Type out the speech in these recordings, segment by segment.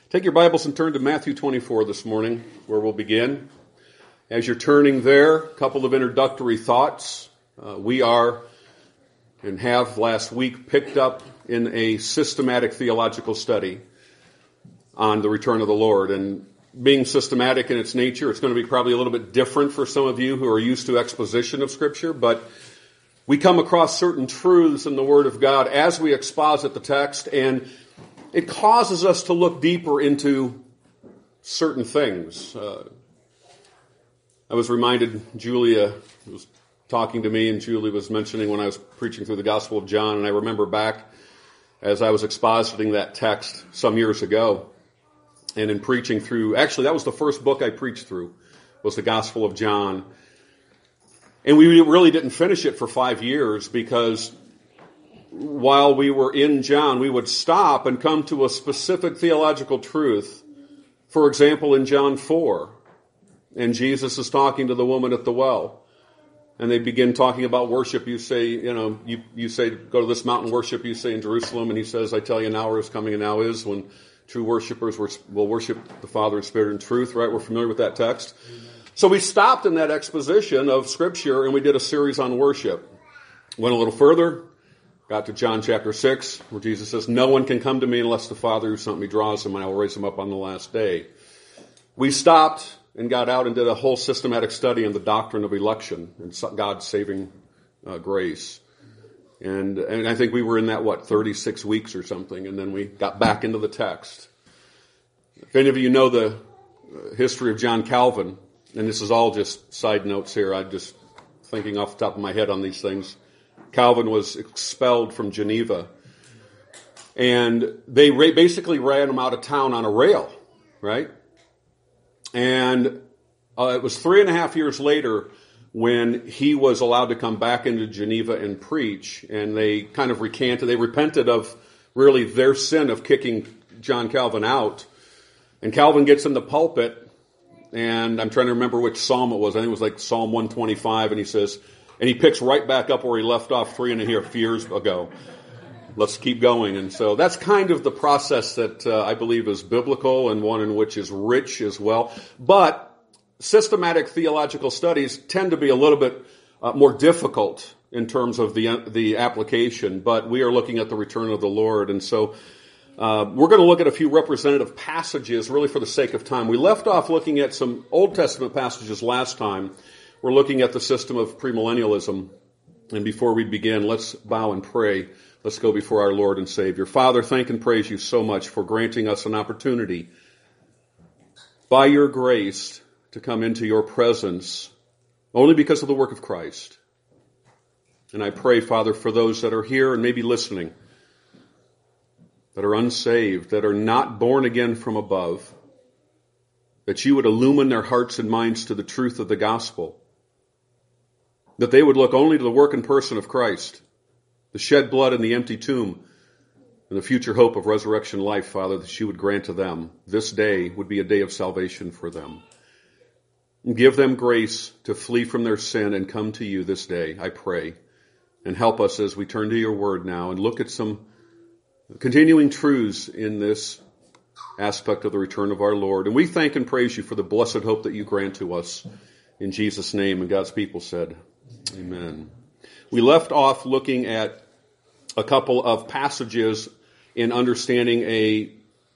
Take your Bibles and turn to Matthew 24 this morning, where we'll begin. As you're turning there, a couple of introductory thoughts. We are, and have last week, picked up in a systematic theological study on the return of the Lord. And being systematic in its nature, it's going to be probably a little bit different for some of you who are used to exposition of Scripture, but we come across certain truths in the Word of God as we exposit the text, and it causes us to look deeper into certain things. I was reminded, Julia was talking to me, and Julie was mentioning when I was preaching through the Gospel of John, and I remember back as I was expositing that text some years ago, and in preaching through, actually that was the first book I preached through, was the Gospel of John. And we really didn't finish it for 5 years because while we were in John, we would stop and come to a specific theological truth. For example, in John 4, and Jesus is talking to the woman at the well, and they begin talking about worship. You say, you say, go to this mountain worship, you say in Jerusalem, and he says, I tell you, an hour is coming and now is when true worshipers will worship the Father in spirit and truth, right? We're familiar with that text. So we stopped in that exposition of Scripture, and we did a series on worship. Went a little further. Got to John chapter 6, where Jesus says, no one can come to me unless the Father who sent me draws him, and I will raise him up on the last day. We stopped and got out and did a whole systematic study on the doctrine of election and God's saving grace. And I think we were in that, 36 weeks or something, and then we got back into the text. If any of you know the history of John Calvin, and this is all just side notes here, I'm just thinking off the top of my head on these things. Calvin was expelled from Geneva, and they basically ran him out of town on a rail, right? And it was 3.5 years later when he was allowed to come back into Geneva and preach, and they kind of repented of really their sin of kicking John Calvin out. And Calvin gets in the pulpit, and I'm trying to remember which psalm it was. I think it was like Psalm 125, and he says, and he picks right back up where he left off 3.5 years ago. Let's keep going. And so that's kind of the process that I believe is biblical and one in which is rich as well. But systematic theological studies tend to be a little bit more difficult in terms of the application. But we are looking at the return of the Lord. And so we're going to look at a few representative passages really for the sake of time. We left off looking at some Old Testament passages last time. We're looking at the system of premillennialism. And before we begin, let's bow and pray. Let's go before our Lord and Savior. Father, thank and praise you so much for granting us an opportunity by your grace to come into your presence only because of the work of Christ. And I pray, Father, for those that are here and maybe listening, that are unsaved, that are not born again from above, that you would illumine their hearts and minds to the truth of the gospel, that they would look only to the work and person of Christ, the shed blood and the empty tomb, and the future hope of resurrection life, Father, that you would grant to them. This day would be a day of salvation for them. And give them grace to flee from their sin and come to you this day, I pray. And help us as we turn to your word now and look at some continuing truths in this aspect of the return of our Lord. And we thank and praise you for the blessed hope that you grant to us. In Jesus' name, and God's people said, amen. We left off looking at a couple of passages in understanding a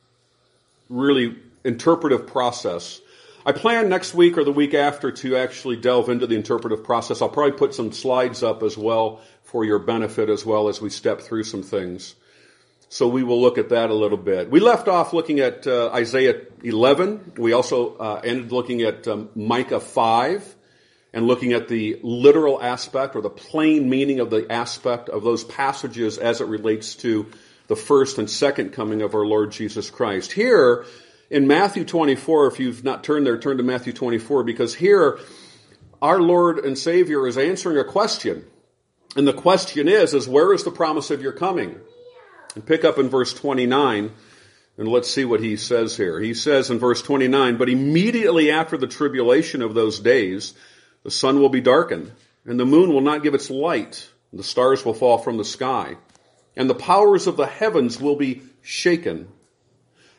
really interpretive process. I plan next week or the week after to actually delve into the interpretive process. I'll probably put some slides up as well for your benefit as well as we step through some things. So we will look at that a little bit. We left off looking at Isaiah 11. We also ended looking at Micah 5 and looking at the literal aspect or the plain meaning of the aspect of those passages as it relates to the first and second coming of our Lord Jesus Christ. Here in Matthew 24, if you've not turned there, turn to Matthew 24, because here our Lord and Savior is answering a question. And the question is where is the promise of your coming? And pick up in verse 29, and let's see what he says here. He says in verse 29, but immediately after the tribulation of those days, the sun will be darkened, and the moon will not give its light, and the stars will fall from the sky, and the powers of the heavens will be shaken.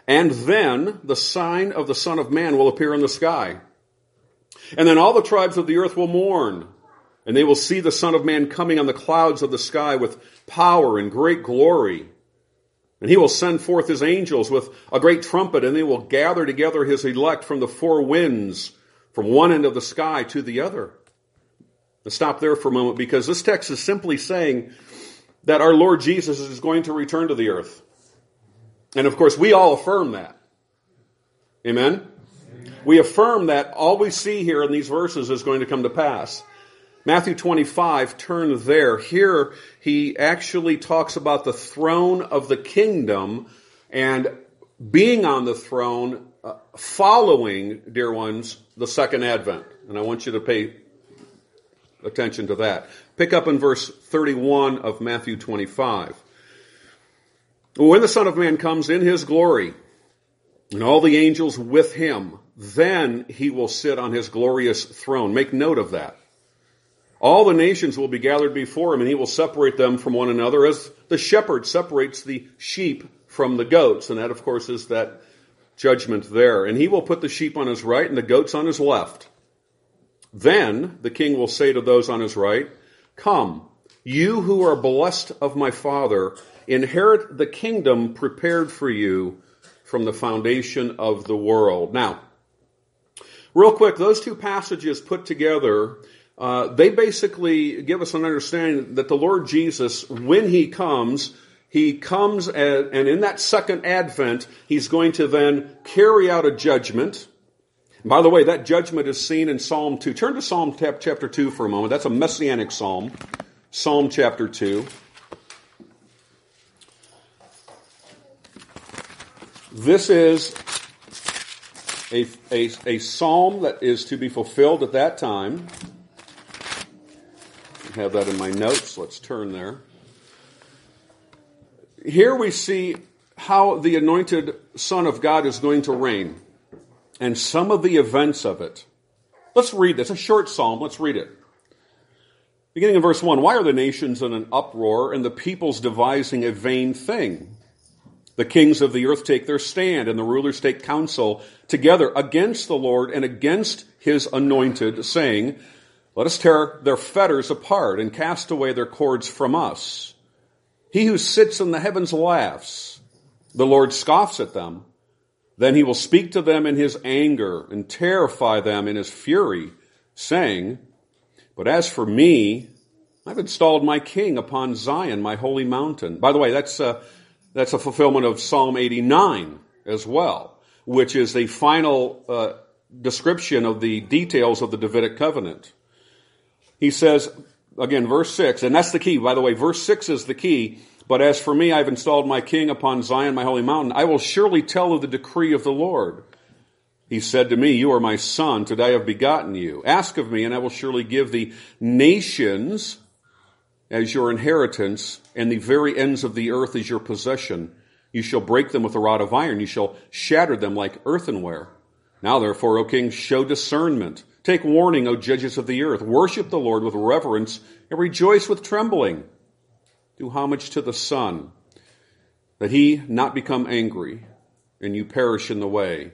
And then the sign of the Son of Man will appear in the sky. And then all the tribes of the earth will mourn, and they will see the Son of Man coming on the clouds of the sky with power and great glory. And he will send forth his angels with a great trumpet, and they will gather together his elect from the four winds, from one end of the sky to the other. Let's stop there for a moment, because this text is simply saying that our Lord Jesus is going to return to the earth. And of course, we all affirm that. Amen? We affirm that all we see here in these verses is going to come to pass. Matthew 25, turn there. Here, he actually talks about the throne of the kingdom and being on the throne following, dear ones, the second advent. And I want you to pay attention to that. Pick up in verse 31 of Matthew 25. When the Son of Man comes in his glory, and all the angels with him, then he will sit on his glorious throne. Make note of that. All the nations will be gathered before him, and he will separate them from one another as the shepherd separates the sheep from the goats. And that, of course, is that judgment there. And he will put the sheep on his right and the goats on his left. Then the king will say to those on his right, "Come, you who are blessed of my Father, inherit the kingdom prepared for you from the foundation of the world." Now, real quick, those two passages put together, they basically give us an understanding that the Lord Jesus, when he comes and in that second advent, he's going to then carry out a judgment. By the way, that judgment is seen in Psalm 2. Turn to Psalm chapter 2 for a moment. That's a messianic psalm. Psalm chapter 2. This is a psalm that is to be fulfilled at that time. I have that in my notes. Let's turn there. Here we see how the anointed Son of God is going to reign and some of the events of it. Let's read this. It's a short psalm. Let's read it. Beginning in verse 1. Why are the nations in an uproar and the peoples devising a vain thing? The kings of the earth take their stand, and the rulers take counsel together against the Lord and against his anointed, saying, "Let us tear their fetters apart and cast away their cords from us." He who sits in the heavens laughs. The Lord scoffs at them. Then he will speak to them in his anger and terrify them in his fury, saying, "But as for me, I've installed my king upon Zion, my holy mountain." By the way, that's a fulfillment of Psalm 89 as well, which is a final description of the details of the Davidic covenant. He says, again, verse 6, and that's the key, by the way, verse 6 is the key. "But as for me, I've installed my king upon Zion, my holy mountain. I will surely tell of the decree of the Lord. He said to me, 'You are my son, today I have begotten you. Ask of me, and I will surely give the nations as your inheritance, and the very ends of the earth as your possession. You shall break them with a rod of iron. You shall shatter them like earthenware. Now therefore, O king, show discernment. Take warning, O judges of the earth. Worship the Lord with reverence, and rejoice with trembling. Do homage to the Son, that he not become angry, and you perish in the way.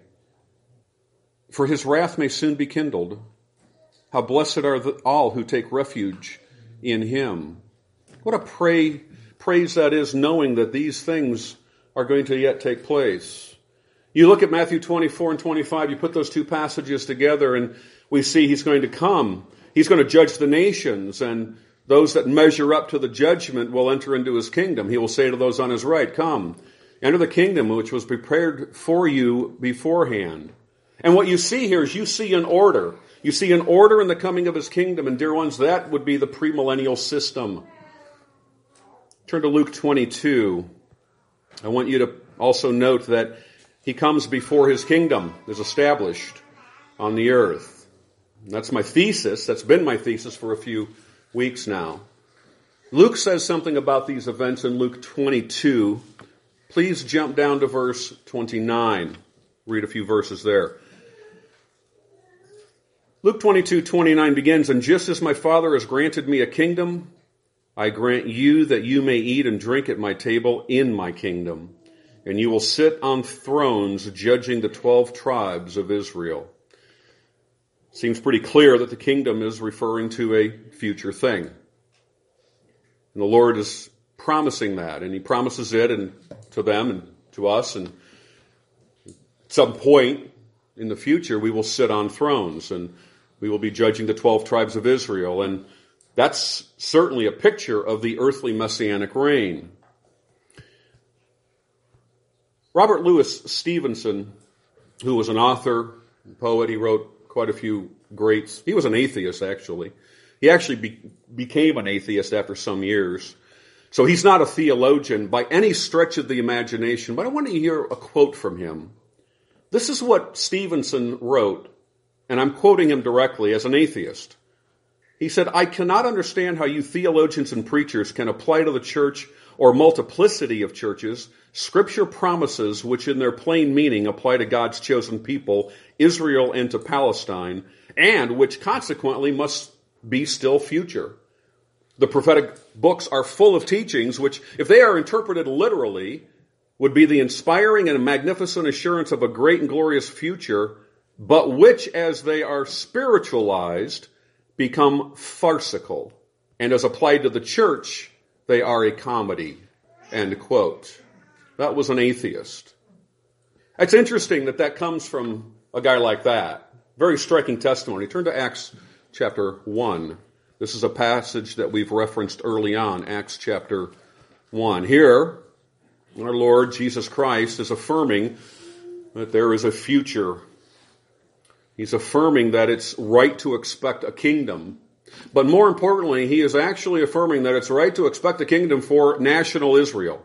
For his wrath may soon be kindled. How blessed are all who take refuge in him." What a praise that is, knowing that these things are going to yet take place. You look at Matthew 24 and 25, you put those two passages together, and we see he's going to come. He's going to judge the nations, and those that measure up to the judgment will enter into his kingdom. He will say to those on his right, "Come, enter the kingdom which was prepared for you beforehand." And what you see here is you see an order. You see an order in the coming of his kingdom, and dear ones, that would be the premillennial system. Turn to Luke 22. I want you to also note that he comes before his kingdom is established on the earth. And that's my thesis. That's been my thesis for a few weeks now. Luke says something about these events in Luke 22. Please jump down to verse 29. Read a few verses there. Luke 22:29 begins, "And just as my Father has granted me a kingdom, I grant you that you may eat and drink at my table in my kingdom, and you will sit on thrones judging the 12 tribes of Israel. Seems pretty clear that the kingdom is referring to a future thing. And the Lord is promising that, and he promises it and to them and to us, and at some point in the future we will sit on thrones and we will be judging the 12 tribes of Israel, and that's certainly a picture of the earthly messianic reign. Robert Louis Stevenson, who was an author, poet, he wrote quite a few greats. He was an atheist, actually. He actually became an atheist after some years. So he's not a theologian by any stretch of the imagination, but I want to hear a quote from him. This is what Stevenson wrote, and I'm quoting him directly as an atheist. He said, "I cannot understand how you theologians and preachers can apply to the church or multiplicity of churches Scripture promises which in their plain meaning apply to God's chosen people, Israel and to Palestine, and which consequently must be still future. The prophetic books are full of teachings which, if they are interpreted literally, would be the inspiring and magnificent assurance of a great and glorious future, but which, as they are spiritualized, become farcical, and as applied to the church, they are a comedy." End quote. That was an atheist. It's interesting that comes from a guy like that. Very striking testimony. Turn to Acts chapter 1. This is a passage that we've referenced early on, Acts chapter 1. Here, our Lord Jesus Christ is affirming that there is a future. He's affirming that it's right to expect a kingdom. But more importantly, he is actually affirming that it's right to expect a kingdom for national Israel.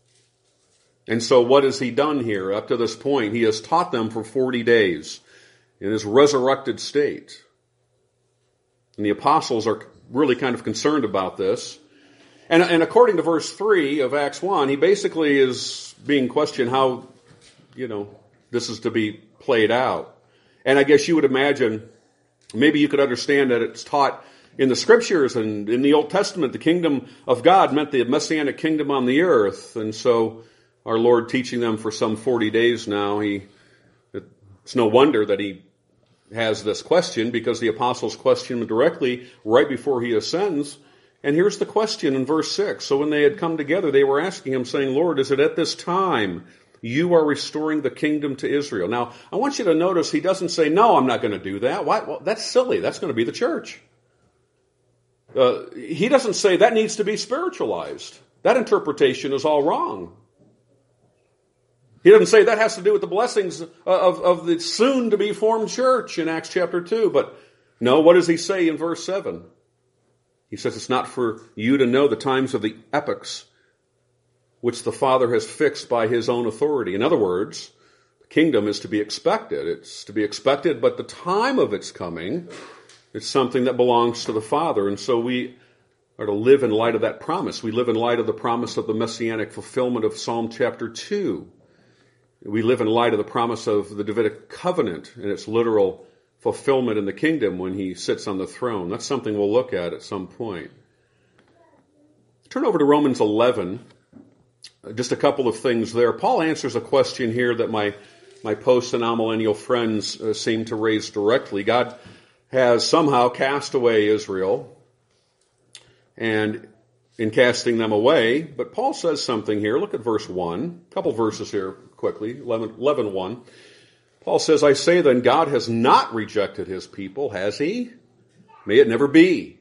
And so what has he done here up to this point? He has taught them for 40 days in his resurrected state. And the apostles are really kind of concerned about this. And according to verse 3 of Acts 1, he basically is being questioned how, this is to be played out. And I guess you would imagine, maybe you could understand that it's taught in the Scriptures and in the Old Testament, the kingdom of God meant the Messianic kingdom on the earth. And so our Lord teaching them for some 40 days now, it's no wonder that he has this question, because the apostles question him directly right before he ascends. And here's the question in verse 6. So when they had come together, they were asking him, saying, "Lord, is it at this time you are restoring the kingdom to Israel?" Now, I want you to notice he doesn't say, "No, I'm not going to do that." Why? Well, that's silly. That's going to be the church. He doesn't say that needs to be spiritualized. That interpretation is all wrong. He doesn't say that has to do with the blessings of the soon-to-be formed church in Acts chapter 2. But no, what does he say in verse 7? He says it's not for you to know the times of the epochs which the Father has fixed by his own authority. In other words, the kingdom is to be expected. It's to be expected, but the time of its coming, it's something that belongs to the Father. And so we are to live in light of that promise. We live in light of the promise of the messianic fulfillment of Psalm chapter 2. We live in light of the promise of the Davidic covenant and its literal fulfillment in the kingdom when he sits on the throne. That's something we'll look at some point. Turn over to Romans 11. Just a couple of things there. Paul answers a question here that my post and amillennial friends seem to raise directly. God has somehow cast away Israel, and in casting them away, but Paul says something here. Look at verse 1. A couple verses here quickly. 11:1. Paul says, "I say then, God has not rejected his people, has he? May it never be."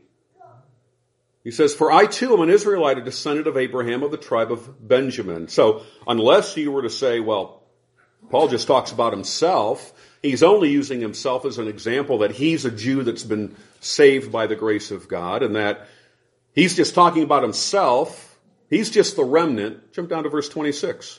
He says, "For I too am an Israelite, a descendant of Abraham of the tribe of Benjamin." So unless you were to say, well, Paul just talks about himself, he's only using himself as an example that he's a Jew that's been saved by the grace of God, and that he's just talking about himself. He's just the remnant. Jump down to verse 26.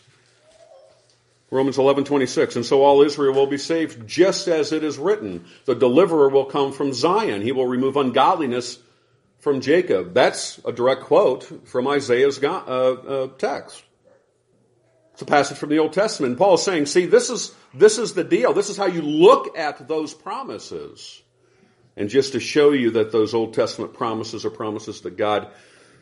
Romans 11:26. "And so all Israel will be saved, just as it is written. The deliverer will come from Zion. He will remove ungodliness from Jacob." That's a direct quote from Isaiah's text. It's a passage from the Old Testament. And Paul is saying, see, this is the deal. This is how you look at those promises. And just to show you that those Old Testament promises are promises that God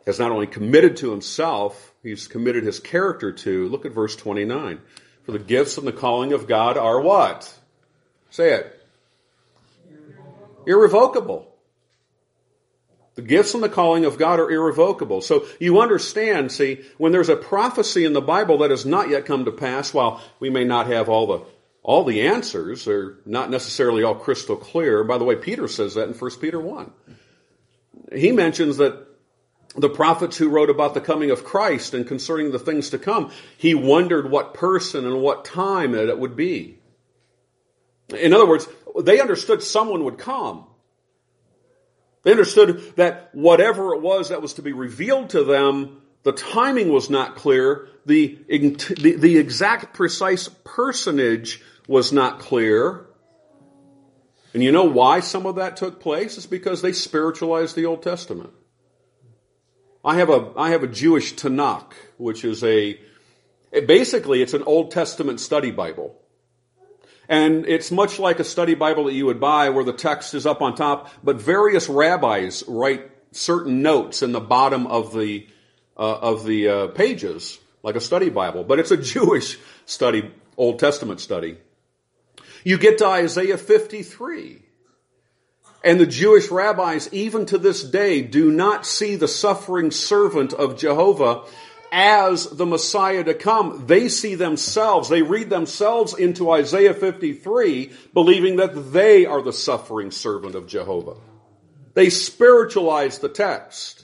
has not only committed to himself, he's committed his character to. Look at verse 29. For the gifts and the calling of God are what? Say it. Irrevocable. The gifts and the calling of God are irrevocable. So you understand, see, when there's a prophecy in the Bible that has not yet come to pass, while we may not have all the answers, they're not necessarily all crystal clear. By the way, Peter says that in 1 Peter 1. He mentions that the prophets who wrote about the coming of Christ and concerning the things to come, he wondered what person and what time it would be. In other words, they understood someone would come. They understood that whatever it was that was to be revealed to them, the timing was not clear. The exact precise personage was not clear. And you know why some of that took place? It's because they spiritualized the Old Testament. I have a Jewish Tanakh, which is basically it's an Old Testament study Bible. And it's much like a study Bible that you would buy where the text is up on top, but various rabbis write certain notes in the bottom of the pages, like a study Bible. But it's a Jewish study, Old Testament study. You get to Isaiah 53. And the Jewish rabbis, even to this day, do not see the suffering servant of Jehovah as the Messiah to come. They see themselves, they read themselves into Isaiah 53, believing that they are the suffering servant of Jehovah. They spiritualize the text.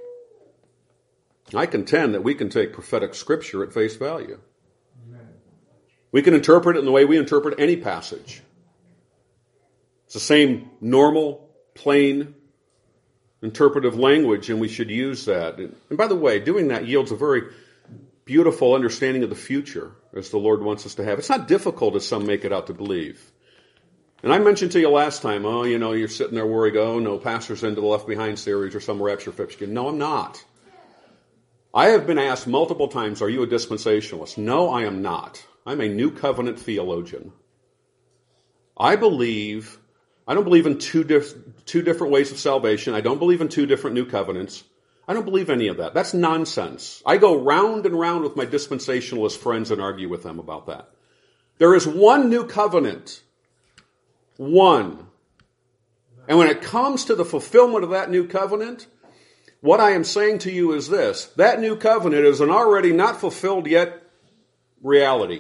I contend that we can take prophetic scripture at face value. We can interpret it in the way we interpret any passage. It's the same normal, plain, interpretive language, and we should use that. And by the way, doing that yields a very beautiful understanding of the future, as the Lord wants us to have. It's not difficult as some make it out to believe. And I mentioned to you last time, you're sitting there worried, no, pastor's into the Left Behind series or some rapture fiction. No, I'm not. I have been asked multiple times, are you a dispensationalist? No, I am not. I'm a New Covenant theologian. I don't believe in two different ways of salvation. I don't believe in two different new covenants. I don't believe any of that. That's nonsense. I go round and round with my dispensationalist friends and argue with them about that. There is one new covenant. One. And when it comes to the fulfillment of that new covenant, what I am saying to you is this. That new covenant is an already not fulfilled yet reality.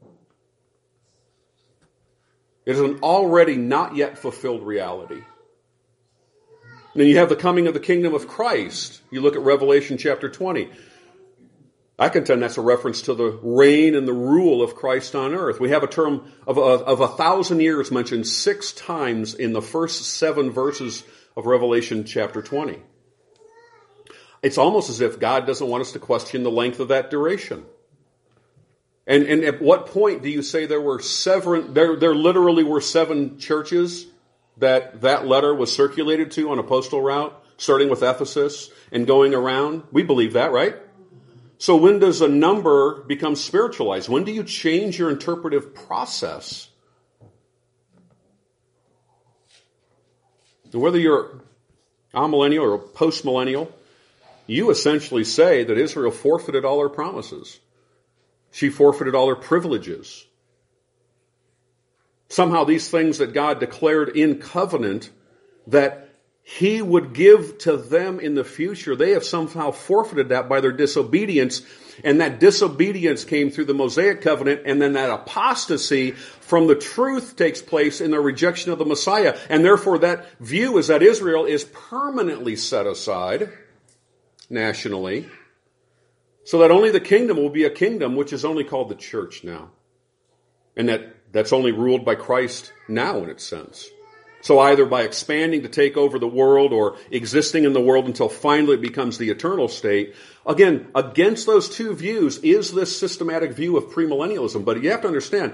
It is an already not yet fulfilled reality. And then you have the coming of the kingdom of Christ. You look at Revelation chapter 20. I contend that's a reference to the reign and the rule of Christ on earth. We have a term of 1,000 years mentioned 6 times in the first 7 verses of Revelation chapter 20. It's almost as if God doesn't want us to question the length of that duration. And at what point do you say there literally were 7 churches that letter was circulated to on a postal route, starting with Ephesus and going around? We believe that, right? So when does a number become spiritualized? When do you change your interpretive process? And whether you're amillennial or postmillennial, you essentially say that Israel forfeited all her promises. She forfeited all her privileges. Somehow these things that God declared in covenant that He would give to them in the future, they have somehow forfeited that by their disobedience. And that disobedience came through the Mosaic covenant, and then that apostasy from the truth takes place in their rejection of the Messiah. And therefore that view is that Israel is permanently set aside nationally, so that only the kingdom will be a kingdom which is only called the church now. And that's only ruled by Christ now in its sense. So either by expanding to take over the world or existing in the world until finally it becomes the eternal state. Again, against those two views is this systematic view of premillennialism. But you have to understand,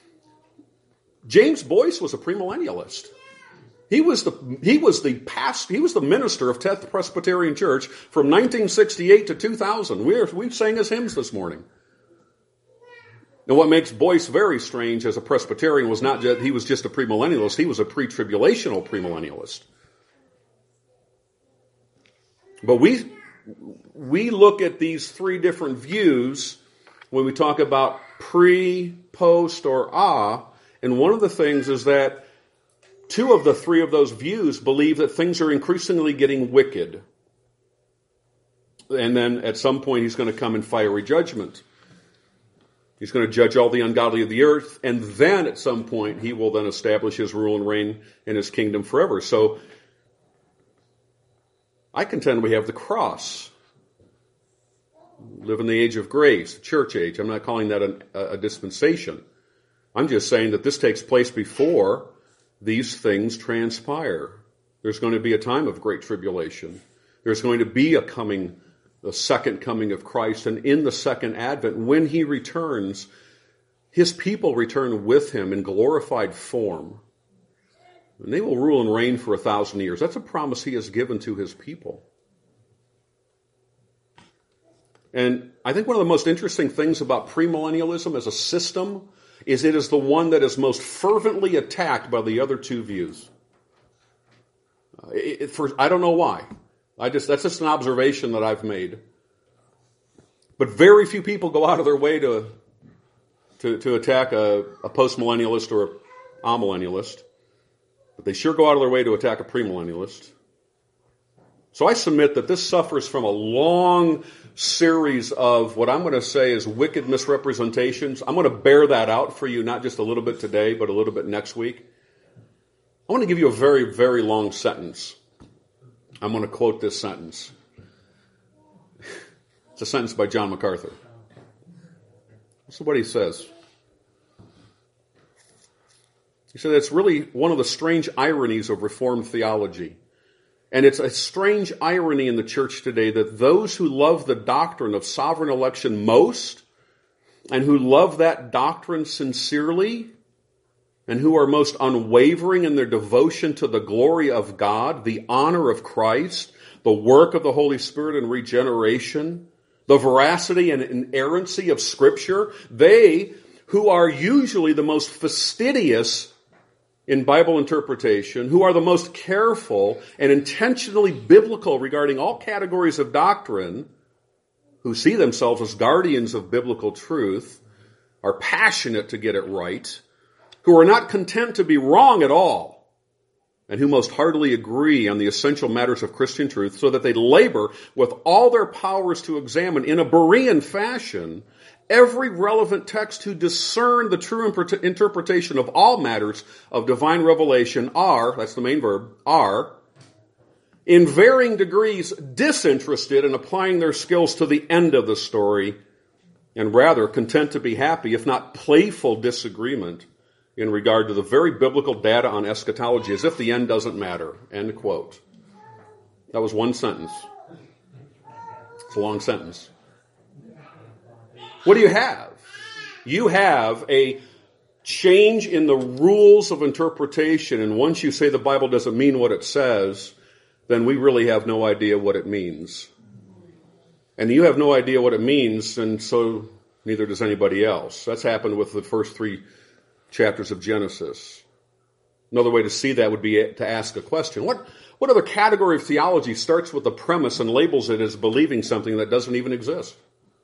James Boyce was a premillennialist. He was the minister of 10th Presbyterian Church from 1968 to 2000. We sang his hymns this morning. And what makes Boyce very strange as a Presbyterian was not that he was just a premillennialist, he was a pre-tribulational premillennialist. But we we look at these three different views when we talk about pre, post, or and one of the things is that two of the three of those views believe that things are increasingly getting wicked. And then at some point he's going to come in fiery judgment. He's going to judge all the ungodly of the earth, and then at some point he will then establish his rule and reign in his kingdom forever. So I contend we have the cross. We live in the age of grace, the church age. I'm not calling that a dispensation. I'm just saying that this takes place before these things transpire. There's going to be a time of great tribulation. There's going to be the second coming of Christ, and in the second advent, when he returns, his people return with him in glorified form. And they will rule and reign for 1,000 years. That's a promise he has given to his people. And I think one of the most interesting things about premillennialism as a system is it is the one that is most fervently attacked by the other two views. I don't know why. That's just an observation that I've made. But very few people go out of their way to attack a postmillennialist or a amillennialist. But they sure go out of their way to attack a premillennialist. So I submit that this suffers from a long series of what I'm going to say is wicked misrepresentations. I'm going to bear that out for you, not just a little bit today, but a little bit next week. I want to give you a very, very long sentence. I'm going to quote this sentence. It's a sentence by John MacArthur. This is what he says. He said it's really one of the strange ironies of Reformed theology. And it's a strange irony in the church today that those who love the doctrine of sovereign election most, and who love that doctrine sincerely, and who are most unwavering in their devotion to the glory of God, the honor of Christ, the work of the Holy Spirit in regeneration, the veracity and inerrancy of Scripture, they who are usually the most fastidious in Bible interpretation, who are the most careful and intentionally biblical regarding all categories of doctrine, who see themselves as guardians of biblical truth, are passionate to get it right, who are not content to be wrong at all, and who most heartily agree on the essential matters of Christian truth, so that they labor with all their powers to examine in a Berean fashion every relevant text to discern the true interpretation of all matters of divine revelation that's the main verb, are in varying degrees disinterested in applying their skills to the end of the story, and rather content to be happy, if not playful disagreement, in regard to the very biblical data on eschatology, as if the end doesn't matter. End quote. That was one sentence. It's a long sentence. What do you have? You have a change in the rules of interpretation, and once you say the Bible doesn't mean what it says, then we really have no idea what it means. And you have no idea what it means, and so neither does anybody else. That's happened with the first 3 chapters of Genesis. Another way to see that would be to ask a question. What other category of theology starts with a premise and labels it as believing something that doesn't even exist?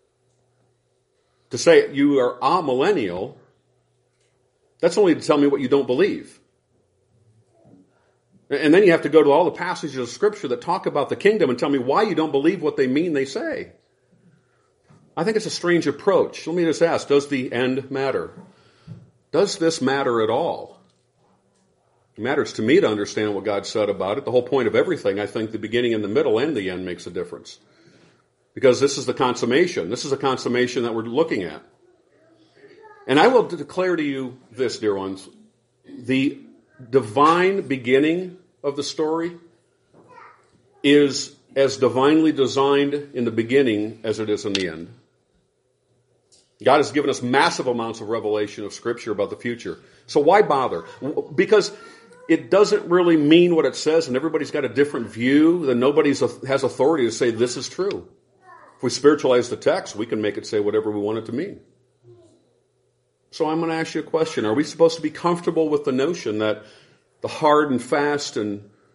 To say you are amillennial, that's only to tell me what you don't believe. And then you have to go to all the passages of Scripture that talk about the kingdom and tell me why you don't believe what they say. I think it's a strange approach. Let me just ask, does the end matter? Does this matter at all? It matters to me to understand what God said about it. The whole point of everything, I think the beginning and the middle and the end makes a difference. Because this is the consummation. This is a consummation that we're looking at. And I will declare to you this, dear ones. The divine beginning of the story is as divinely designed in the beginning as it is in the end. God has given us massive amounts of revelation of Scripture about the future. So why bother? Because it doesn't really mean what it says, and everybody's got a different view, then nobody has authority to say this is true. If we spiritualize the text, we can make it say whatever we want it to mean. So I'm going to ask you a question. Are we supposed to be comfortable with the notion that the hard and fast and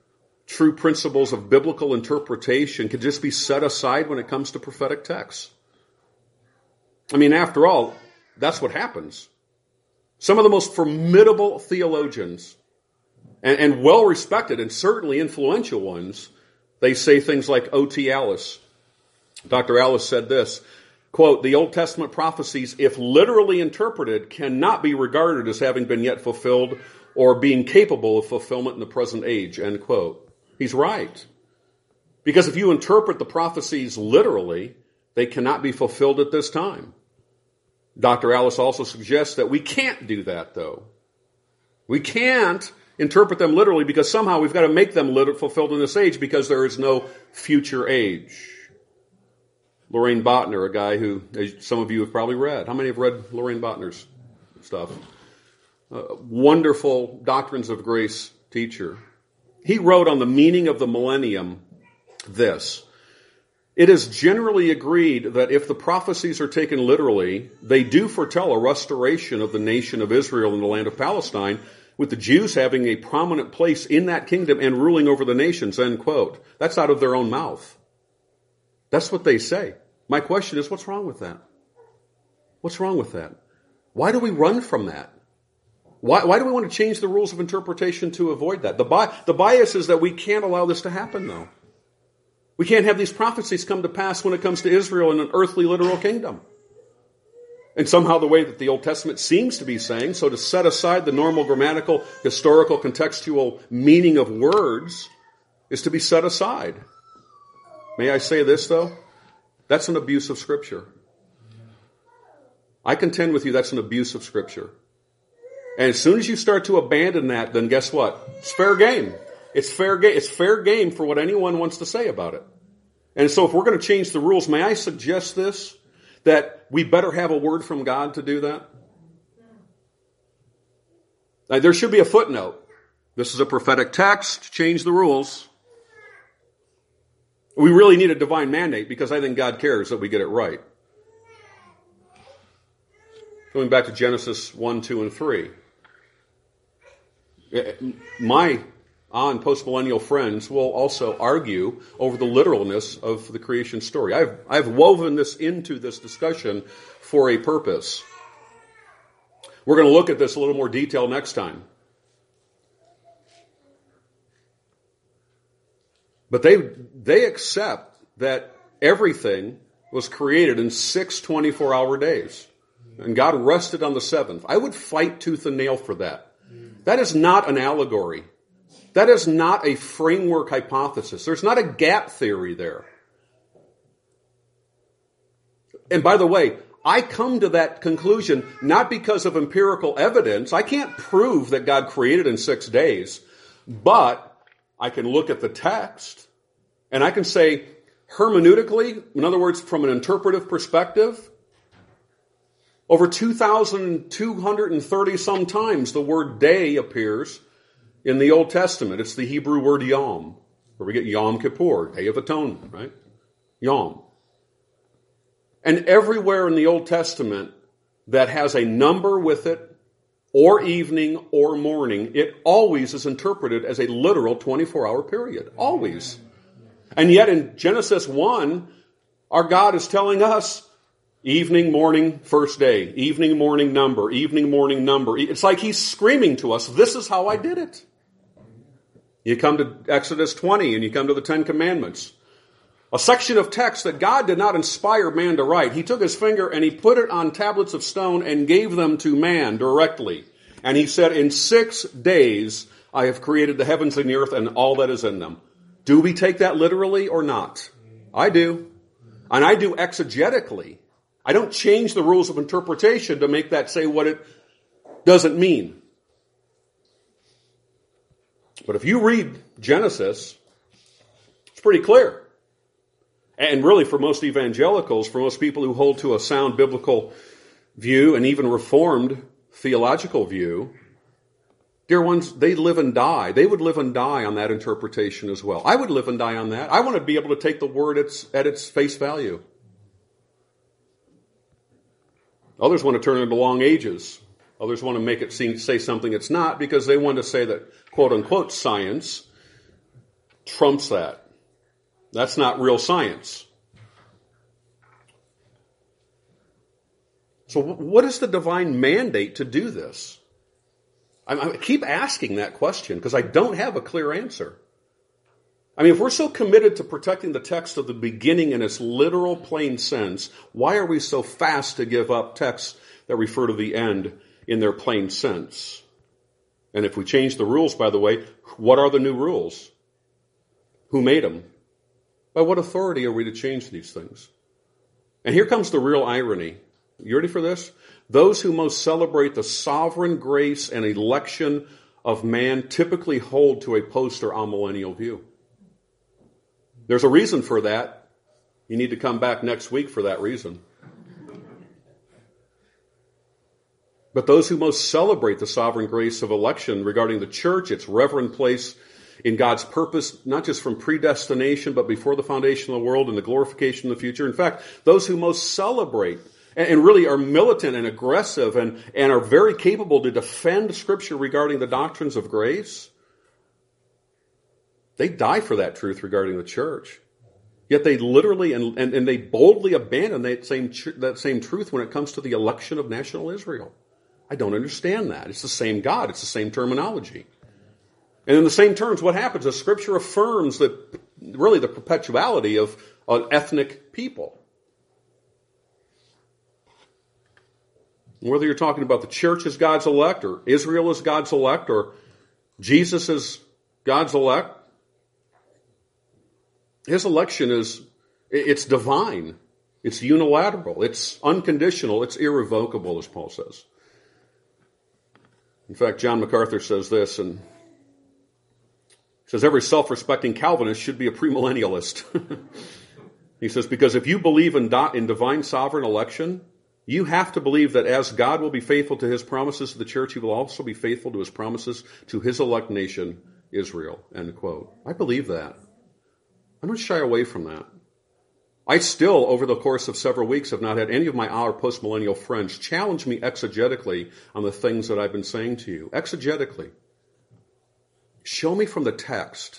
true principles of biblical interpretation can just be set aside when it comes to prophetic texts. I mean, after all, that's what happens. Some of the most formidable theologians and well-respected and certainly influential ones, they say things like O.T. Alice. Dr. Alice said this, quote, "The Old Testament prophecies, if literally interpreted, cannot be regarded as having been yet fulfilled or being capable of fulfillment in the present age," end quote. He's right. Because if you interpret the prophecies literally, they cannot be fulfilled at this time. Dr. Alice also suggests that we can't do that, though. We can't interpret them literally because somehow we've got to make them fulfilled in this age because there is no future age. Lorraine Botner, a guy who some of you have probably read. How many have read Lorraine Botner's stuff? Wonderful Doctrines of Grace teacher. He wrote on the meaning of the millennium this: "It is generally agreed that if the prophecies are taken literally, they do foretell a restoration of the nation of Israel in the land of Palestine, with the Jews having a prominent place in that kingdom and ruling over the nations," end quote. That's out of their own mouth. That's what they say. My question is, what's wrong with that? What's wrong with that? Why do we run from that? Why do we want to change the rules of interpretation to avoid that? The bias is that we can't allow this to happen, though. We can't have these prophecies come to pass when it comes to Israel in an earthly, literal kingdom. And somehow the way that the Old Testament seems to be saying, so to set aside the normal grammatical, historical, contextual meaning of words is to be set aside. May I say this, though? That's an abuse of Scripture. I contend with you that's an abuse of Scripture. And as soon as you start to abandon that, then guess what? It's fair game. It's fair game. It's fair game for what anyone wants to say about it. And so if we're going to change the rules, may I suggest this? That we better have a word from God to do that? Now, there should be a footnote. This is a prophetic text. Change the rules. We really need a divine mandate because I think God cares that we get it right. Going back to Genesis 1, 2, and 3. My postmillennial friends will also argue over the literalness of the creation story. I've woven this into this discussion for a purpose. We're going to look at this in a little more detail next time. But they accept that everything was created in 6 24-hour days. And God rested on the seventh. I would fight tooth and nail for that. That is not an allegory. That is not a framework hypothesis. There's not a gap theory there. And by the way, I come to that conclusion not because of empirical evidence. I can't prove that God created in 6 days. But I can look at the text and I can say hermeneutically, in other words, from an interpretive perspective, over 2,230 some times the word day appears in the Old Testament. It's the Hebrew word Yom, where we get Yom Kippur, Day of Atonement, right? Yom. And everywhere in the Old Testament that has a number with it, or evening, or morning, it always is interpreted as a literal 24-hour period. Always. And yet in Genesis 1, our God is telling us, evening, morning, first day. Evening, morning, number. Evening, morning, number. It's like he's screaming to us, this is how I did it. You come to Exodus 20 and you come to the Ten Commandments. A section of text that God did not inspire man to write. He took his finger and he put it on tablets of stone and gave them to man directly. And he said, in 6 days I have created the heavens and the earth and all that is in them. Do we take that literally or not? I do. And I do exegetically. I don't change the rules of interpretation to make that say what it doesn't mean. But if you read Genesis, it's pretty clear. And really for most evangelicals, for most people who hold to a sound biblical view and even reformed theological view, dear ones, they live and die. They would live and die on that interpretation as well. I would live and die on that. I want to be able to take the word at its face value. Others want to turn it into long ages. Others want to make it say something it's not because they want to say that, quote unquote, science trumps that. That's not real science. So what is the divine mandate to do this? I keep asking that question because I don't have a clear answer. I mean, if we're so committed to protecting the text of the beginning in its literal plain sense, why are we so fast to give up texts that refer to the end in their plain sense? And if we change the rules, by the way, what are the new rules? Who made them? By what authority are we to change these things? And here comes the real irony. You ready for this? Those who most celebrate the sovereign grace and election of man typically hold to a post or amillennial view. There's a reason for that. You need to come back next week for that reason. But those who most celebrate the sovereign grace of election regarding the church, its reverend place in God's purpose, not just from predestination, but before the foundation of the world and the glorification of the future. In fact, those who most celebrate and really are militant and aggressive and are very capable to defend Scripture regarding the doctrines of grace, they die for that truth regarding the church. Yet they literally and they boldly abandon that same truth when it comes to the election of national Israel. I don't understand that. It's the same God. It's the same terminology. And in the same terms, what happens is Scripture affirms that really the perpetuality of an ethnic people. Whether you're talking about the church as God's elect, or Israel as God's elect, or Jesus as God's elect, his election it's divine, it's unilateral, it's unconditional, it's irrevocable, as Paul says. In fact, John MacArthur says this, and says every self-respecting Calvinist should be a premillennialist. He says, because if you believe in divine sovereign election, you have to believe that as God will be faithful to his promises to the church, he will also be faithful to his promises to his elect nation, Israel. End quote. I believe that. I don't shy away from that. I still, over the course of several weeks, have not had any of our postmillennial friends challenge me exegetically on the things that I've been saying to you. Exegetically. Show me from the text.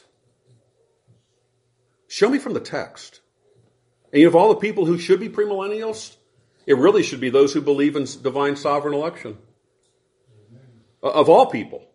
Show me from the text. And of all the people who should be premillennials, it really should be those who believe in divine sovereign election. Of all people.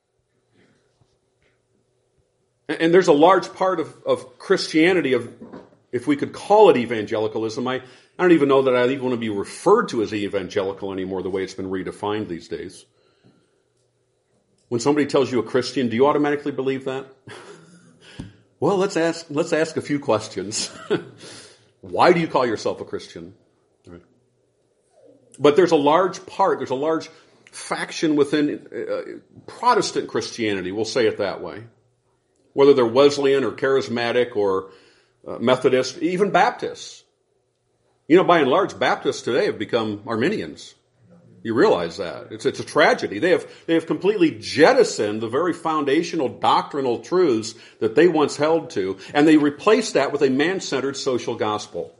And there's a large part of Christianity, if we could call it evangelicalism. I don't even know that I even want to be referred to as evangelical anymore, the way it's been redefined these days. When somebody tells you a Christian, do you automatically believe that? Well, let's ask a few questions. Why do you call yourself a Christian? Right. But there's a large faction within Protestant Christianity, we'll say it that way. Whether they're Wesleyan or charismatic or Methodist, even Baptists. You know, by and large, Baptists today have become Arminians. You realize that. It's a tragedy. They have completely jettisoned the very foundational doctrinal truths that they once held to, and they replaced that with a man-centered social gospel.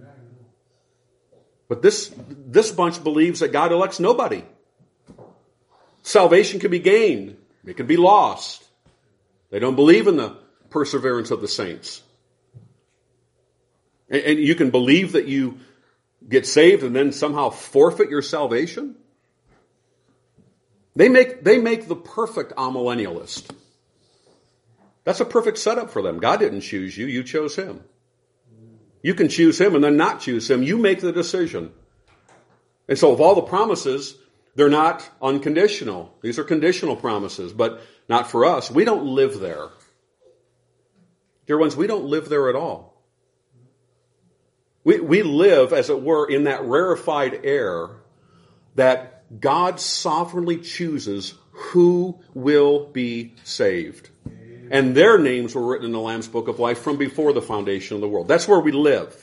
But this bunch believes that God elects nobody. Salvation can be gained. It can be lost. They don't believe in the perseverance of the saints. And you can believe that you get saved and then somehow forfeit your salvation? They make the perfect amillennialist. That's a perfect setup for them. God didn't choose you. You chose him. You can choose him and then not choose him. You make the decision. And so of all the promises, they're not unconditional. These are conditional promises, but not for us. We don't live there. Dear ones, we don't live there at all. We live, as it were, in that rarefied air that God sovereignly chooses who will be saved. And their names were written in the Lamb's Book of Life from before the foundation of the world. That's where we live.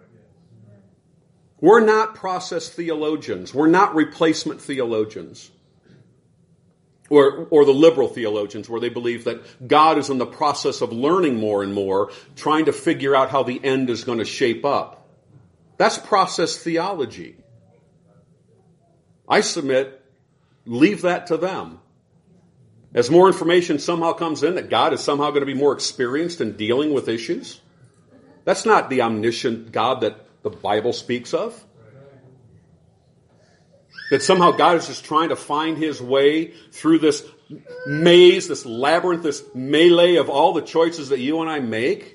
We're not process theologians. We're not replacement theologians. Or the liberal theologians, where they believe that God is in the process of learning more and more, trying to figure out how the end is going to shape up. That's process theology. I submit, leave that to them. As more information somehow comes in that God is somehow going to be more experienced in dealing with issues. That's not the omniscient God that the Bible speaks of. That somehow God is just trying to find his way through this maze, this labyrinth, this melee of all the choices that you and I make.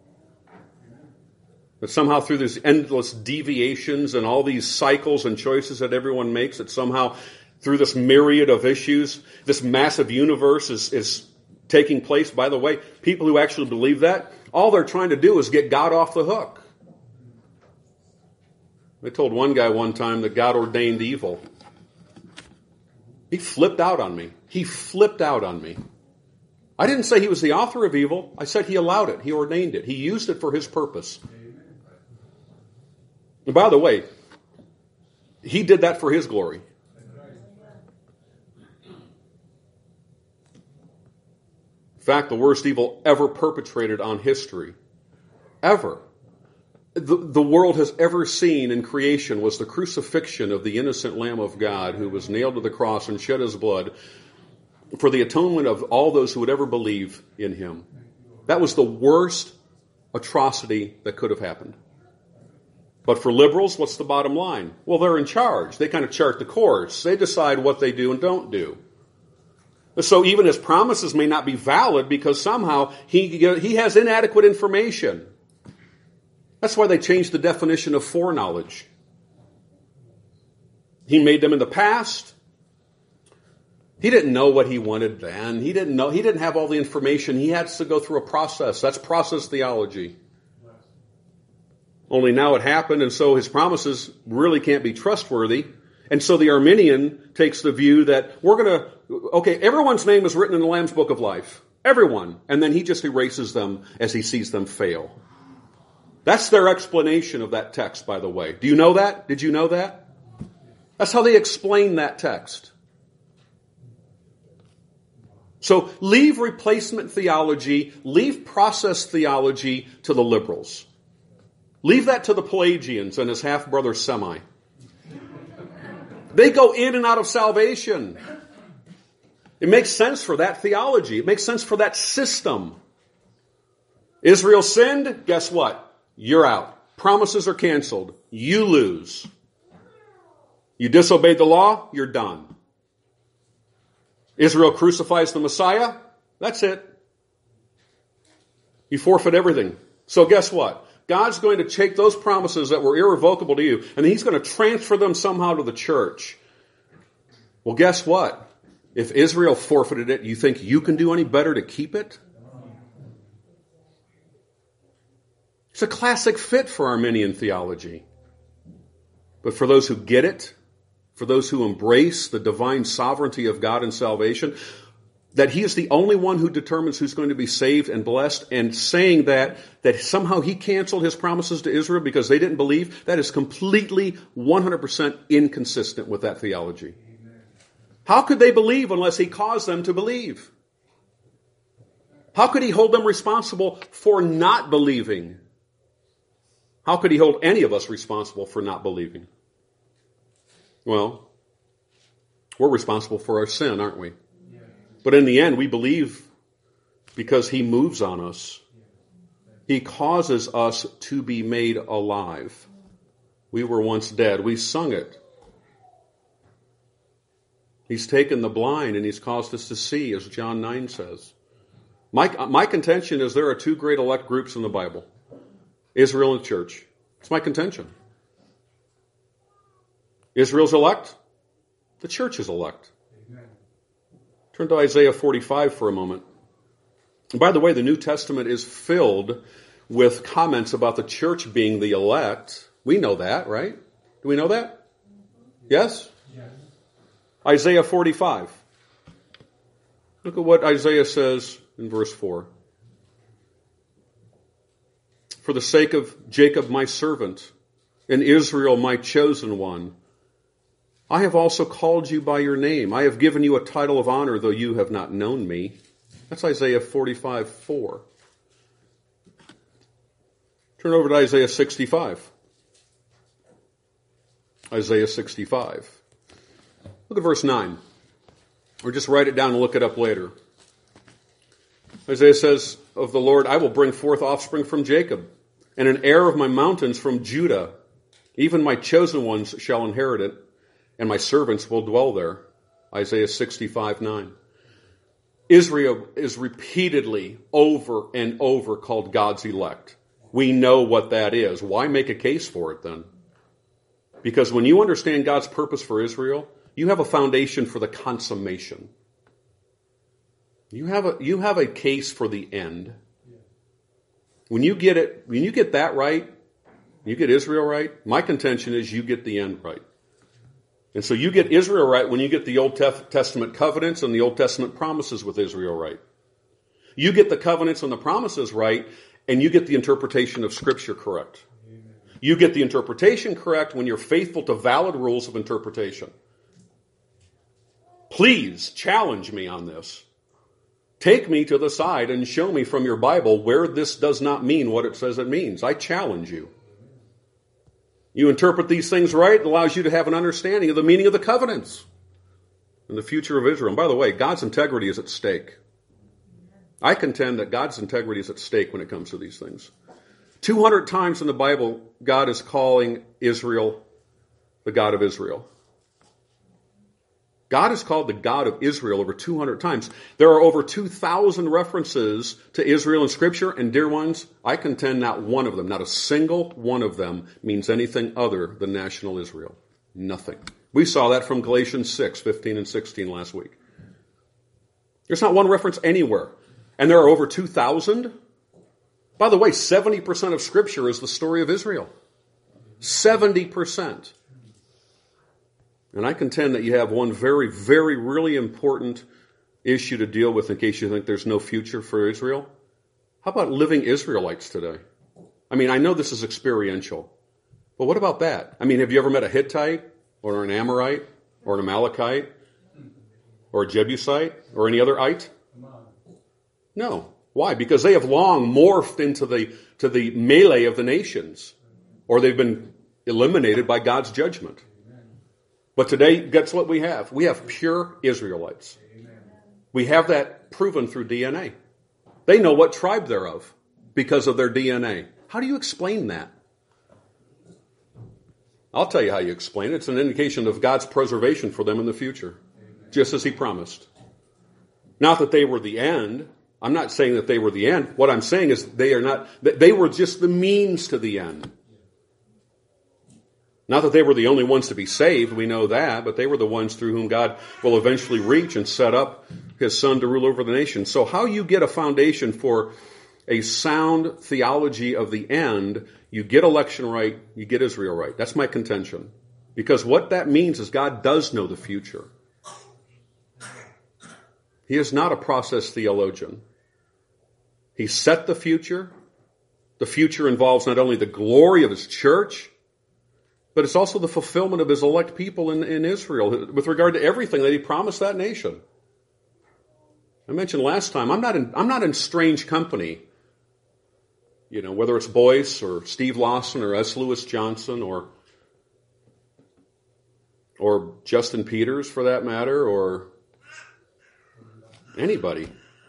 That somehow through these endless deviations and all these cycles and choices that everyone makes, that somehow through this myriad of issues, this massive universe is taking place. By the way, people who actually believe that, all they're trying to do is get God off the hook. I told one guy one time that God ordained evil. He flipped out on me. He flipped out on me. I didn't say he was the author of evil. I said he allowed it. He ordained it. He used it for his purpose. And by the way, he did that for his glory. In fact, the worst evil ever perpetrated on history, ever, the world has ever seen in creation was the crucifixion of the innocent Lamb of God who was nailed to the cross and shed his blood for the atonement of all those who would ever believe in him. That was the worst atrocity that could have happened. But for liberals, what's the bottom line? Well, they're in charge. They kind of chart the course. They decide what they do and don't do. So even his promises may not be valid because somehow he has inadequate information. That's why they changed the definition of foreknowledge. He made them in the past. He didn't know what he wanted then. He didn't have all the information. He had to go through a process. That's process theology. Only now it happened, and so his promises really can't be trustworthy. And so the Arminian takes the view that everyone's name is written in the Lamb's Book of Life. Everyone. And then he just erases them as he sees them fail. That's their explanation of that text, by the way. Do you know that? Did you know that? That's how they explain that text. So leave replacement theology, leave process theology to the liberals. Leave that to the Pelagians and his half-brother Semi. They go in and out of salvation. It makes sense for that theology. It makes sense for that system. Israel sinned, guess what? You're out. Promises are canceled. You lose. You disobeyed the law, you're done. Israel crucifies the Messiah, that's it. You forfeit everything. So guess what? God's going to take those promises that were irrevocable to you, and he's going to transfer them somehow to the church. Well, guess what? If Israel forfeited it, you think you can do any better to keep it? It's a classic fit for Arminian theology. But for those who get it, for those who embrace the divine sovereignty of God in salvation, that he is the only one who determines who's going to be saved and blessed, and saying that somehow he canceled his promises to Israel because they didn't believe, that is completely 100% inconsistent with that theology. How could they believe unless he caused them to believe? How could he hold them responsible for not believing? How could he hold any of us responsible for not believing? Well, we're responsible for our sin, aren't we? But in the end, we believe because he moves on us. He causes us to be made alive. We were once dead. We sung it. He's taken the blind and he's caused us to see, as John 9 says. My contention is there are two great elect groups in the Bible. Israel and the church. It's my contention. Israel's elect. The church is elect. Amen. Turn to Isaiah 45 for a moment. And by the way, the New Testament is filled with comments about the church being the elect. We know that, right? Do we know that? Yes? Yes. Isaiah 45. Look at what Isaiah says in verse 4. For the sake of Jacob my servant, and Israel my chosen one, I have also called you by your name. I have given you a title of honor, though you have not known me. That's Isaiah 45:4. Turn over to Isaiah 65. Isaiah 65. Look at verse 9. Or just write it down and look it up later. Isaiah says of the Lord, I will bring forth offspring from Jacob, and an heir of my mountains from Judah. Even my chosen ones shall inherit it, and my servants will dwell there. Isaiah 65:9. Israel is repeatedly over and over called God's elect. We know what that is. Why make a case for it then? Because when you understand God's purpose for Israel, you have a foundation for the consummation. You have a case for the end. When you get that right, you get Israel right, my contention is you get the end right. And so you get Israel right when you get the Old Testament covenants and the Old Testament promises with Israel right. You get the covenants and the promises right, and you get the interpretation of Scripture correct. Amen. You get the interpretation correct when you're faithful to valid rules of interpretation. Please challenge me on this. Take me to the side and show me from your Bible where this does not mean what it says it means. I challenge you. You interpret these things right, it allows you to have an understanding of the meaning of the covenants and the future of Israel. And by the way, God's integrity is at stake. I contend that God's integrity is at stake when it comes to these things. 200 times in the Bible, God is calling Israel the God of Israel. God is called the God of Israel over 200 times. There are over 2,000 references to Israel in Scripture, and dear ones, I contend not one of them, not a single one of them means anything other than national Israel. Nothing. We saw that from Galatians 6, 15 and 16 last week. There's not one reference anywhere. And there are over 2,000. By the way, 70% of Scripture is the story of Israel. 70%. And I contend that you have one very, very, really important issue to deal with in case you think there's no future for Israel. How about living Israelites today? I mean, I know this is experiential, but what about that? I mean, have you ever met a Hittite or an Amorite or an Amalekite or a Jebusite or any other ite? No. Why? Because they have long morphed into the melee of the nations, or they've been eliminated by God's judgment. But today, guess what we have? We have pure Israelites. We have that proven through DNA. They know what tribe they're of because of their DNA. How do you explain that? I'll tell you how you explain it. It's an indication of God's preservation for them in the future, just as He promised. Not that they were the end. I'm not saying that they were the end. What I'm saying is they were just the means to the end. Not that they were the only ones to be saved, we know that, but they were the ones through whom God will eventually reach and set up His Son to rule over the nation. So how you get a foundation for a sound theology of the end, you get election right, you get Israel right. That's my contention. Because what that means is God does know the future. He is not a process theologian. He set the future. The future involves not only the glory of His church, but it's also the fulfillment of His elect people in Israel with regard to everything that He promised that nation. I mentioned last time, I'm not in strange company. You know, whether it's Boyce or Steve Lawson or S. Lewis Johnson or Justin Peters for that matter, or anybody.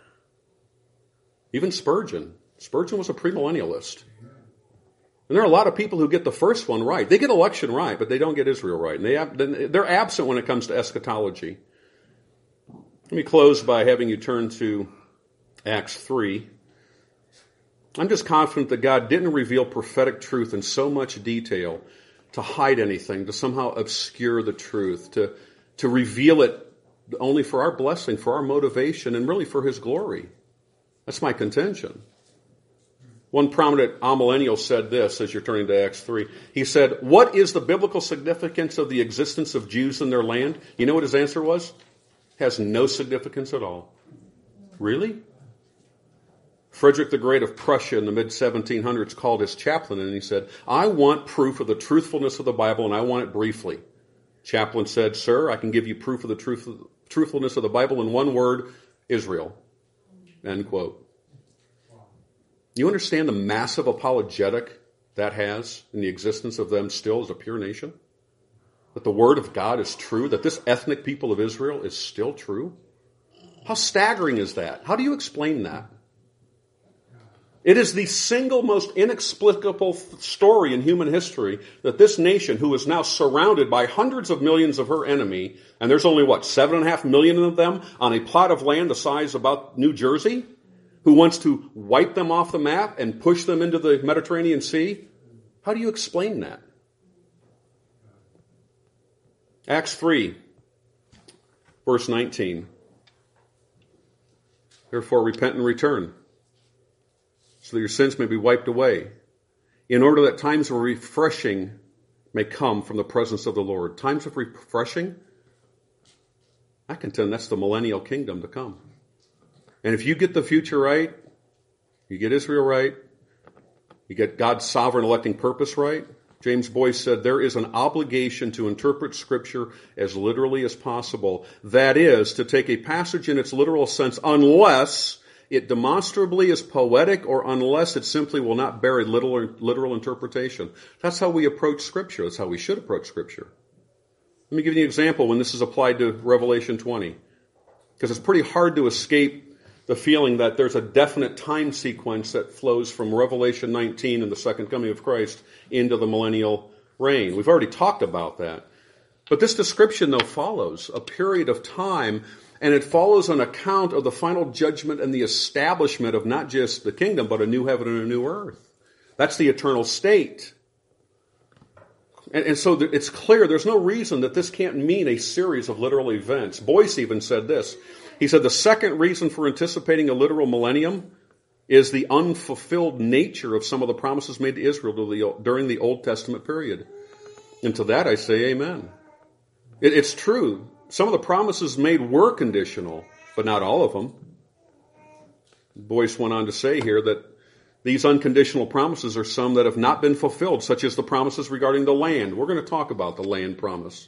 Even Spurgeon. Spurgeon was a premillennialist. And there are a lot of people who get the first one right. They get election right, but they don't get Israel right. And they're absent when it comes to eschatology. Let me close by having you turn to Acts 3. I'm just confident that God didn't reveal prophetic truth in so much detail to hide anything, to somehow obscure the truth, to reveal it only for our blessing, for our motivation, and really for His glory. That's my contention. One prominent amillennial said this as you're turning to Acts 3. He said, what is the biblical significance of the existence of Jews in their land? You know what his answer was? Has no significance at all. Really? Frederick the Great of Prussia in the mid-1700s called his chaplain and he said, I want proof of the truthfulness of the Bible and I want it briefly. Chaplain said, sir, I can give you proof of the truthfulness of the Bible in one word, Israel. End quote. You understand the massive apologetic that has in the existence of them still as a pure nation? That the Word of God is true, that this ethnic people of Israel is still true? How staggering is that? How do you explain that? It is the single most inexplicable story in human history that this nation, who is now surrounded by hundreds of millions of her enemy, and there's only, 7.5 million of them on a plot of land the size of about New Jersey, who wants to wipe them off the map and push them into the Mediterranean Sea? How do you explain that? Acts 3, verse 19. Therefore, repent and return, so that your sins may be wiped away, in order that times of refreshing may come from the presence of the Lord. Times of refreshing? I contend that's the millennial kingdom to come. And if you get the future right, you get Israel right, you get God's sovereign electing purpose right, James Boyce said, there is an obligation to interpret Scripture as literally as possible. That is, to take a passage in its literal sense unless it demonstrably is poetic or unless it simply will not bear a literal interpretation. That's how we approach Scripture. That's how we should approach Scripture. Let me give you an example when this is applied to Revelation 20. Because it's pretty hard to escape the feeling that there's a definite time sequence that flows from Revelation 19 and the second coming of Christ into the millennial reign. We've already talked about that. But this description, though, follows a period of time, and it follows an account of the final judgment and the establishment of not just the kingdom, but a new heaven and a new earth. That's the eternal state. And so it's clear there's no reason that this can't mean a series of literal events. Boyce even said this. He said the second reason for anticipating a literal millennium is the unfulfilled nature of some of the promises made to Israel during the Old Testament period. And to that I say amen. It's true. Some of the promises made were conditional, but not all of them. Boyce went on to say here that these unconditional promises are some that have not been fulfilled, such as the promises regarding the land. We're going to talk about the land promise.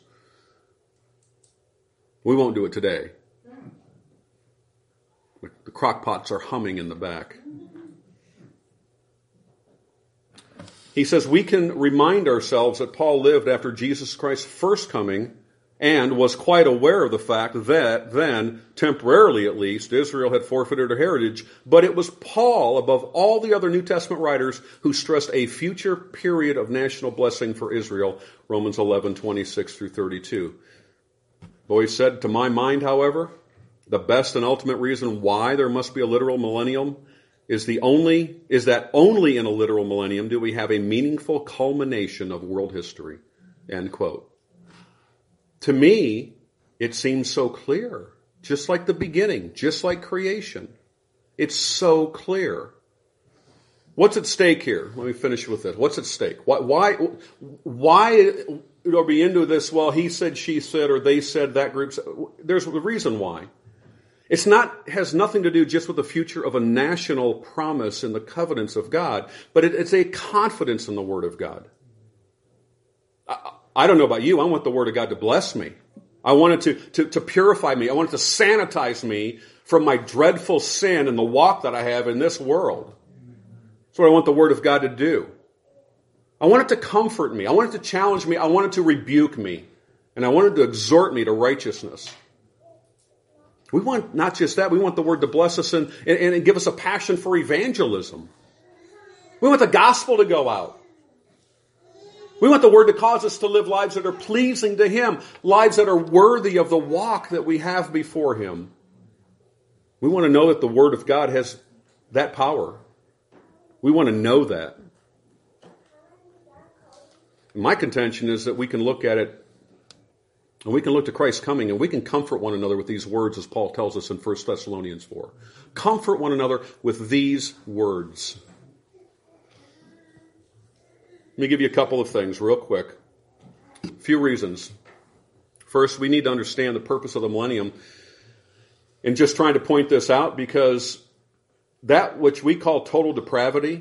We won't do it today. The crock pots are humming in the back. He says we can remind ourselves that Paul lived after Jesus Christ's first coming and was quite aware of the fact that then, temporarily at least, Israel had forfeited her heritage, but it was Paul, above all the other New Testament writers, who stressed a future period of national blessing for Israel, Romans 11:26 through 32. Boyce said, to my mind, however, the best and ultimate reason why there must be a literal millennium is that only in a literal millennium do we have a meaningful culmination of world history. End quote. To me, it seems so clear. Just like the beginning, just like creation. It's so clear. What's at stake here? Let me finish with this. What's at stake? Why are we into this? Well, he said, she said, or they said, that group said. There's a reason why. Has nothing to do just with the future of a national promise in the covenants of God, but it's a confidence in the Word of God. I don't know about you. I want the Word of God to bless me. I want it to purify me. I want it to sanitize me from my dreadful sin and the walk that I have in this world. That's what I want the Word of God to do. I want it to comfort me. I want it to challenge me. I want it to rebuke me. And I want it to exhort me to righteousness. We want not just that. We want the Word to bless us and give us a passion for evangelism. We want the gospel to go out. We want the Word to cause us to live lives that are pleasing to Him, lives that are worthy of the walk that we have before Him. We want to know that the Word of God has that power. We want to know that. My contention is that we can look at it, and we can look to Christ's coming, and we can comfort one another with these words, as Paul tells us in 1 Thessalonians 4. Comfort one another with these words. Let me give you a couple of things real quick. A few reasons. First, we need to understand the purpose of the millennium. And just trying to point this out because that which we call total depravity,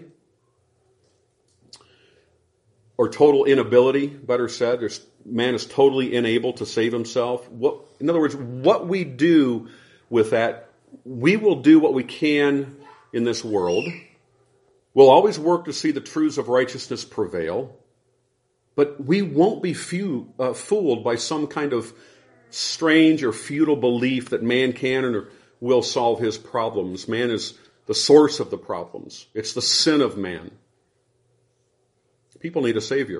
or total inability, better said, man is totally unable to save himself. In other words, what we do with that, we will do what we can in this world. We'll always work to see the truths of righteousness prevail, but we won't be fooled by some kind of strange or futile belief that man can will solve his problems. Man is the source of the problems. It's the sin of man. People need a Savior.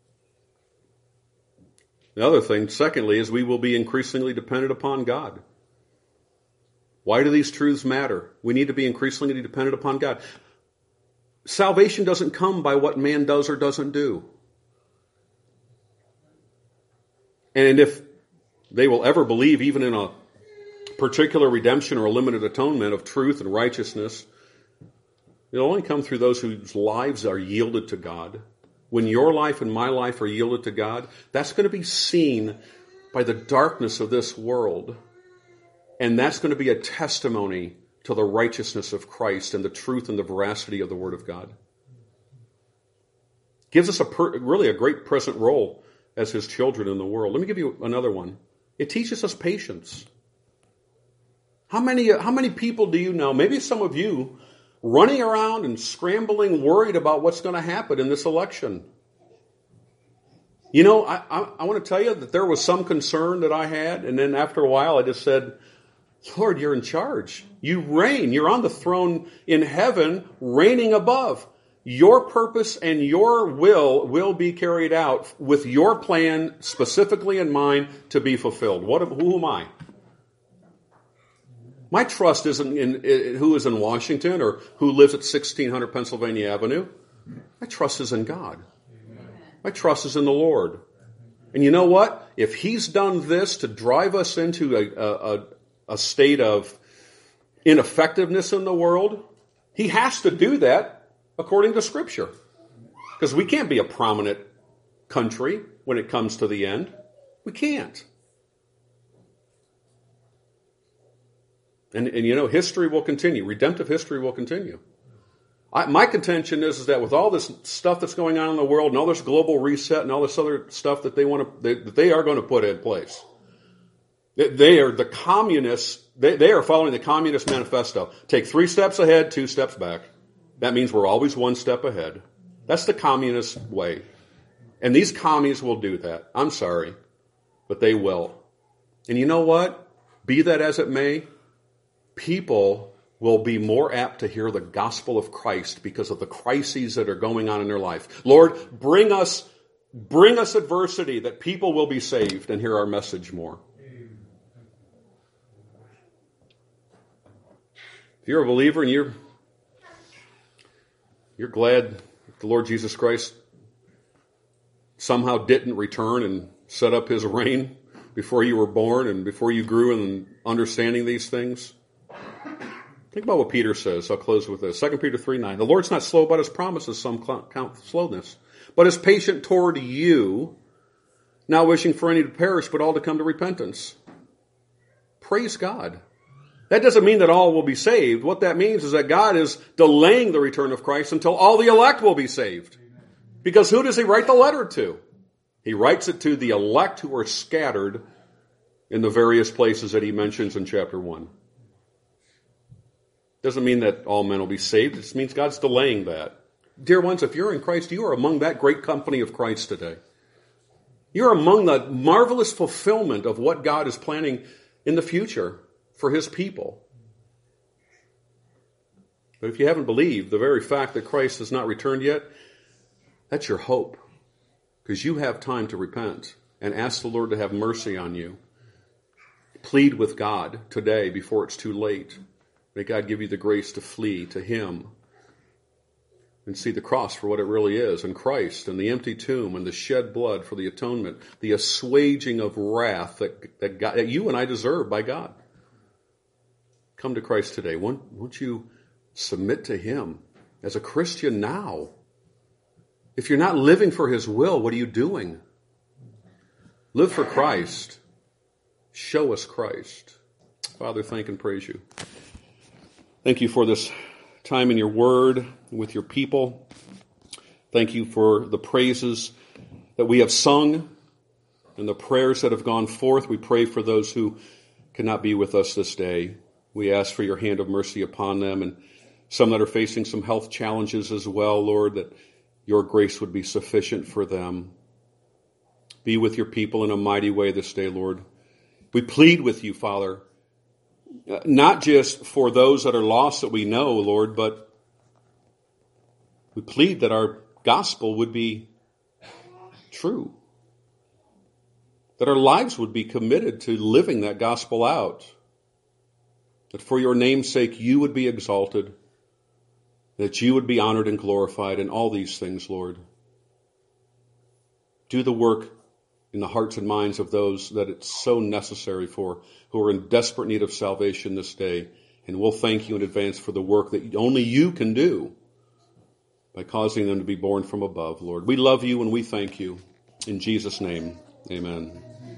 The other thing, secondly, is we will be increasingly dependent upon God. Why do these truths matter? We need to be increasingly dependent upon God. Salvation doesn't come by what man does or doesn't do. And if they will ever believe even in a particular redemption or a limited atonement of truth and righteousness, it'll only come through those whose lives are yielded to God. When your life and my life are yielded to God, that's going to be seen by the darkness of this world. And that's going to be a testimony to the righteousness of Christ and the truth and the veracity of the Word of God. Gives us really a great present role as His children in the world. Let me give you another one. It teaches us patience. How many people do you know, maybe some of you, running around and scrambling, worried about what's going to happen in this election? You know, I want to tell you that there was some concern that I had, and then after a while I just said, Lord, you're in charge. You reign. You're on the throne in heaven, reigning above. Your purpose and your will be carried out with your plan specifically in mind to be fulfilled. Who am I? My trust isn't in who is in Washington or who lives at 1600 Pennsylvania Avenue. My trust is in God. My trust is in the Lord. And you know what? If He's done this to drive us into a state of ineffectiveness in the world, He has to do that according to Scripture. Because we can't be a prominent country when it comes to the end. We can't. And you know, history will continue. Redemptive history will continue. My contention is that with all this stuff that's going on in the world and all this global reset and all this other stuff that they are going to put in place, they are the communists. They are following the Communist Manifesto. Take 3 steps ahead, 2 steps back. That means we're always 1 step ahead. That's the communist way. And these commies will do that. I'm sorry, but they will. And you know what? Be that as it may, people will be more apt to hear the gospel of Christ because of the crises that are going on in their life. Lord, bring us adversity that people will be saved and hear our message more. If you're a believer and you're glad the Lord Jesus Christ somehow didn't return and set up His reign before you were born and before you grew in understanding these things, think about what Peter says. I'll close with this. 2 Peter 3:9. The Lord's not slow about His promises, some count slowness, but is patient toward you, not wishing for any to perish, but all to come to repentance. Praise God. That doesn't mean that all will be saved. What that means is that God is delaying the return of Christ until all the elect will be saved. Because who does He write the letter to? He writes it to the elect who are scattered in the various places that He mentions in chapter 1. Doesn't mean that all men will be saved. It just means God's delaying that. Dear ones, if you're in Christ, you are among that great company of Christ today. You're among the marvelous fulfillment of what God is planning in the future for His people. But if you haven't believed, the very fact that Christ has not returned yet, that's your hope. Because you have time to repent and ask the Lord to have mercy on you. Plead with God today before it's too late. May God give you the grace to flee to Him and see the cross for what it really is, and Christ and the empty tomb and the shed blood for the atonement, the assuaging of wrath that you and I deserve by God. Come to Christ today. Won't you submit to Him as a Christian now? If you're not living for His will, what are you doing? Live for Christ. Show us Christ. Father, thank and praise You. Thank You for this time in Your Word with Your people. Thank You for the praises that we have sung and the prayers that have gone forth. We pray for those who cannot be with us this day. We ask for Your hand of mercy upon them, and some that are facing some health challenges as well, Lord, that Your grace would be sufficient for them. Be with Your people in a mighty way this day, Lord. We plead with You, Father. not just for those that are lost that we know, Lord, but we plead that our gospel would be true, that our lives would be committed to living that gospel out, that for your name's sake you would be exalted, that you would be honored and glorified in all these things, Lord. Do the work in the hearts and minds of those that it's so necessary for, who are in desperate need of salvation this day. And we'll thank you in advance for the work that only you can do by causing them to be born from above, Lord. We love you and we thank you. In Jesus' name, amen.